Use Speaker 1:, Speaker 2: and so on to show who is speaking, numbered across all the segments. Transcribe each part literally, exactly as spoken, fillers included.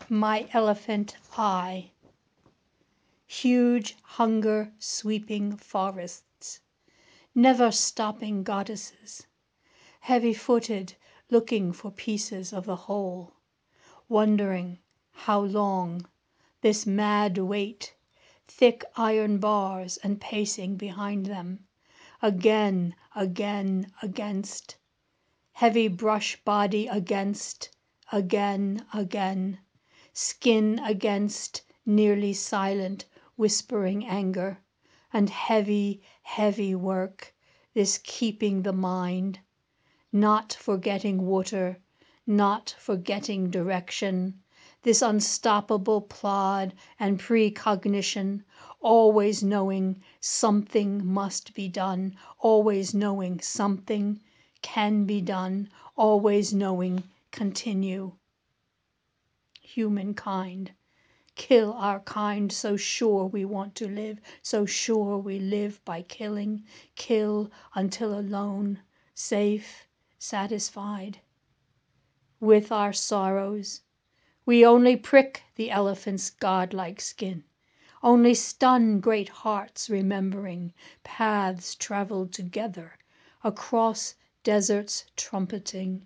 Speaker 1: My elephant eye. Huge hunger sweeping forests, never stopping goddesses, heavy footed looking for pieces of the whole, wondering how long this mad wait, thick iron bars and pacing behind them, again, again, against, heavy brush body against, again, again, skin against, nearly silent, whispering anger, and heavy, heavy work, this keeping the mind, not forgetting water, not forgetting direction, this unstoppable plod and precognition, always knowing something must be done, always knowing something can be done, always knowing continue. Humankind. Kill our kind, so sure we want to live, so sure we live by killing, kill until alone, safe, satisfied. With our sorrows, we only prick the elephant's godlike skin, only stun great hearts remembering paths traveled together across deserts trumpeting.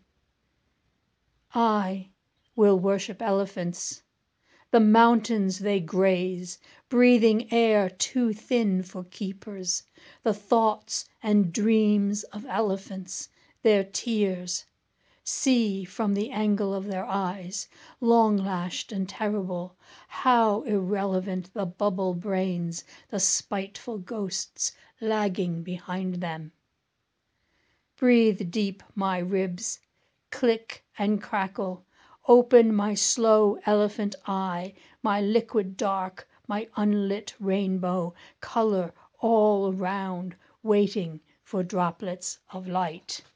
Speaker 1: I will worship elephants. The mountains they graze, breathing air too thin for keepers, the thoughts and dreams of elephants, their tears. See from the angle of their eyes, long lashed and terrible, how irrelevant the bubble brains, the spiteful ghosts lagging behind them. Breathe deep my ribs, click and crackle, open my slow elephant eye, my liquid dark, my unlit rainbow, color all around, waiting for droplets of light.